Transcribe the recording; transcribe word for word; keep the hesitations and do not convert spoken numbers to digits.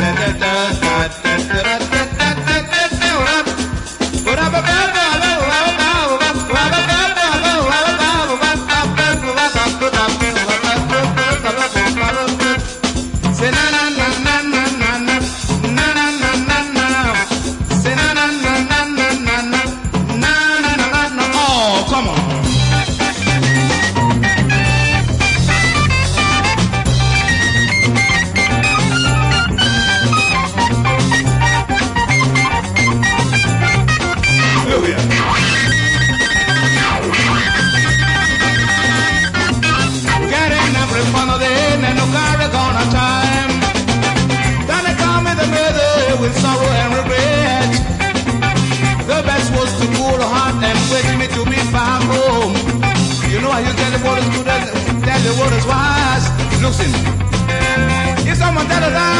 With sorrow and regret, the best was to cool the heart and wait me to be back home. You know how you tell the world is good, tell the world is wise. Listen, if someone tell us